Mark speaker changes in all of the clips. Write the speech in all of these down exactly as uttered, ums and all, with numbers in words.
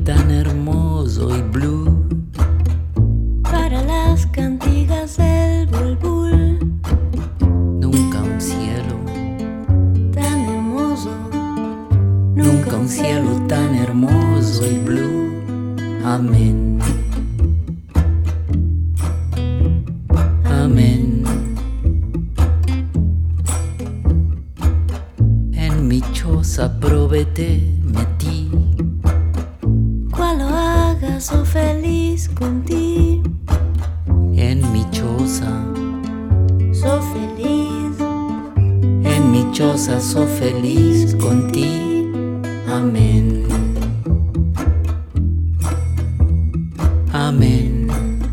Speaker 1: tan hermoso y blue.
Speaker 2: Para las cantigas del bulbul,
Speaker 1: Nunca un cielo,
Speaker 2: tan hermoso,
Speaker 1: nunca un cielo tan hermoso y blue. Amén. Amén. En mi choza probete metí,
Speaker 2: cual lo hagas o feliz contigo.
Speaker 1: en mi choza,
Speaker 2: So feliz,
Speaker 1: en mi choza soy feliz contigo. Amén. Amén.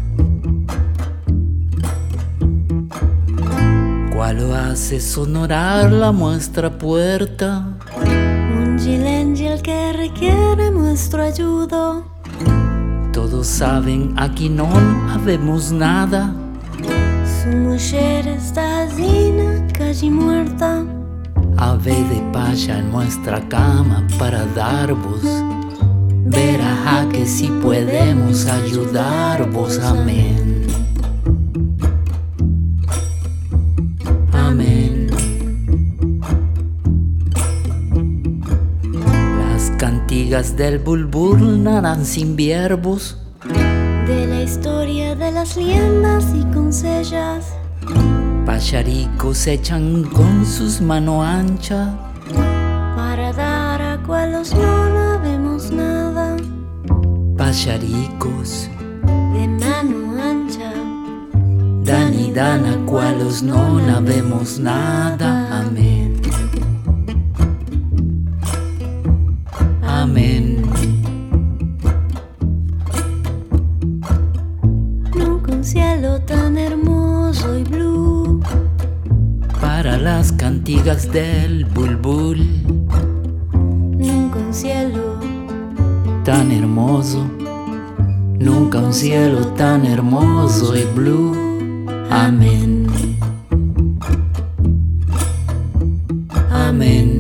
Speaker 1: ¿Cuál lo hace sonorar la nuestra puerta?
Speaker 2: un gilengil que requiere nuestro ayudo.
Speaker 1: Todos saben aquí no habemos nada.
Speaker 2: Su mujer está asina, casi muerta.
Speaker 1: Ave de paya en nuestra cama para dar-vos. Verá que si podemos ayudar-vos. Amén. Amén. Las cantigas del bulbul nadan sin verbos.
Speaker 2: De la historia de las liendas y consellas,
Speaker 1: Pacharicos echan con sus manos anchas.
Speaker 2: para dar a cualos no sabemos nada.
Speaker 1: Pacharicos
Speaker 2: De mano ancha,
Speaker 1: dan y dan a cualos no sabemos nada. Amén. Amén.
Speaker 2: nunca un cielo tan hermoso y blue.
Speaker 1: Para las cantigas del bulbul,
Speaker 2: Nunca un cielo,
Speaker 1: tan hermoso, nunca un cielo tan hermoso y blue. Amén. Amén.